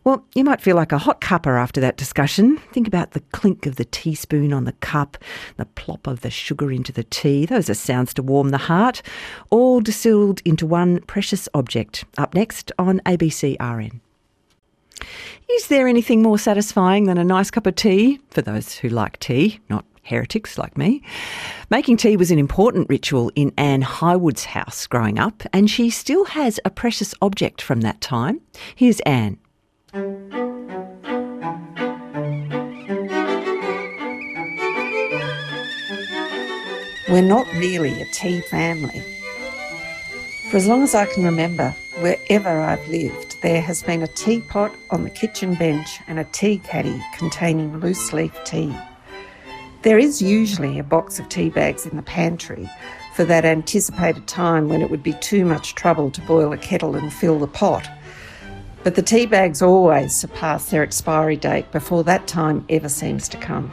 Well, you might feel like a hot cuppa after that discussion. Think about the clink of the teaspoon on the cup, the plop of the sugar into the tea. Those are sounds to warm the heart, all distilled into one precious object. Up next on ABC-RN. Is there anything more satisfying than a nice cup of tea? For those who like tea, not heretics like me. Making tea was an important ritual in Anne Highwood's house growing up, and she still has a precious object from that time. Here's Anne. We're not really a tea family. For as long as I can remember, wherever I've lived, there has been a teapot on the kitchen bench and a tea caddy containing loose leaf tea. There is usually a box of tea bags in the pantry for that anticipated time when it would be too much trouble to boil a kettle and fill the pot. But the tea bags always surpass their expiry date before that time ever seems to come.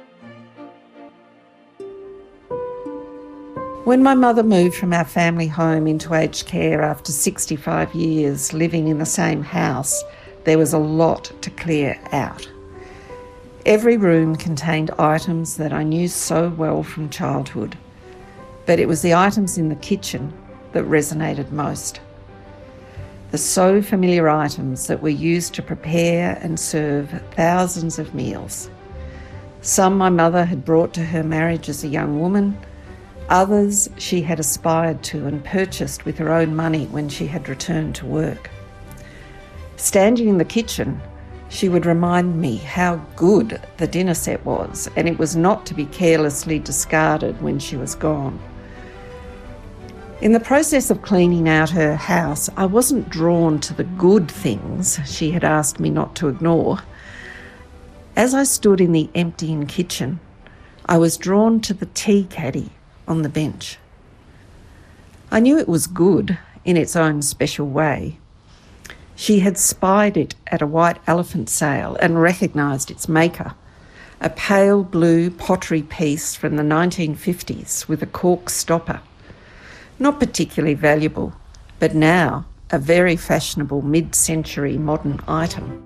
When my mother moved from our family home into aged care after 65 years living in the same house, there was a lot to clear out. Every room contained items that I knew so well from childhood, but it was the items in the kitchen that resonated most. The so familiar items that were used to prepare and serve thousands of meals. Some my mother had brought to her marriage as a young woman, others she had aspired to and purchased with her own money when she had returned to work. Standing in the kitchen, she would remind me how good the dinner set was, and it was not to be carelessly discarded when she was gone. In the process of cleaning out her house, I wasn't drawn to the good things she had asked me not to ignore. As I stood in the emptying kitchen, I was drawn to the tea caddy on the bench. I knew it was good in its own special way. She had spied it at a white elephant sale and recognised its maker, a pale blue pottery piece from the 1950s with a cork stopper. Not particularly valuable, but now a very fashionable mid-century modern item.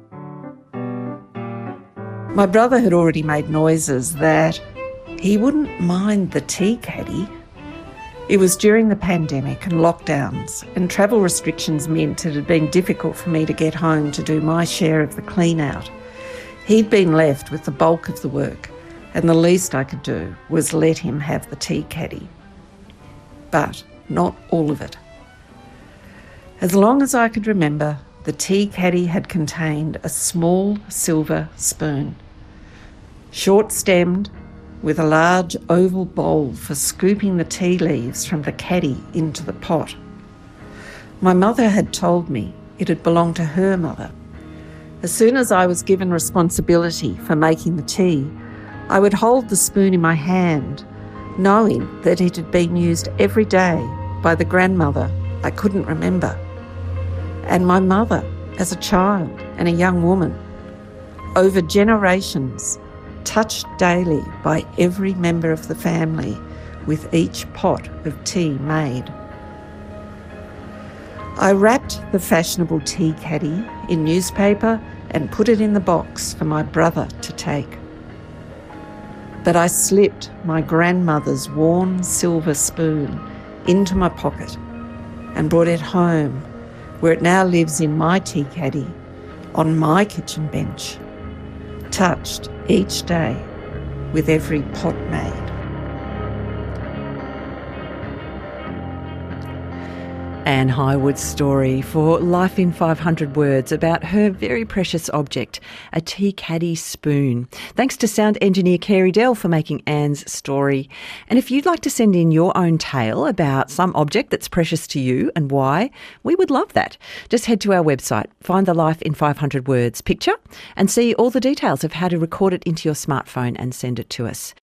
My brother had already made noises that he wouldn't mind the tea caddy. It was during the pandemic and lockdowns, and travel restrictions meant it had been difficult for me to get home to do my share of the clean-out. He'd been left with the bulk of the work, and the least I could do was let him have the tea caddy. But not all of it. As long as I could remember, the tea caddy had contained a small silver spoon, short-stemmed, with a large oval bowl for scooping the tea leaves from the caddy into the pot. My mother had told me it had belonged to her mother. As soon as I was given responsibility for making the tea, I would hold the spoon in my hand, knowing that it had been used every day by the grandmother I couldn't remember, and my mother as a child and a young woman, over generations, touched daily by every member of the family with each pot of tea made. I wrapped the fashionable tea caddy in newspaper and put it in the box for my brother to take. But I slipped my grandmother's worn silver spoon into my pocket and brought it home, where it now lives in my tea caddy on my kitchen bench, touched each day with every pot made. Anne Highwood's story for Life in 500 Words about her very precious object, a tea caddy spoon. Thanks to sound engineer Carey Dell for making Anne's story. And if you'd like to send in your own tale about some object that's precious to you and why, we would love that. Just head to our website, find the Life in 500 Words picture and see all the details of how to record it into your smartphone and send it to us.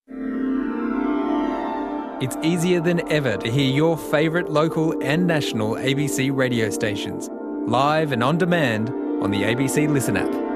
It's easier than ever to hear your favourite local and national ABC radio stations, live and on demand on the ABC Listen app.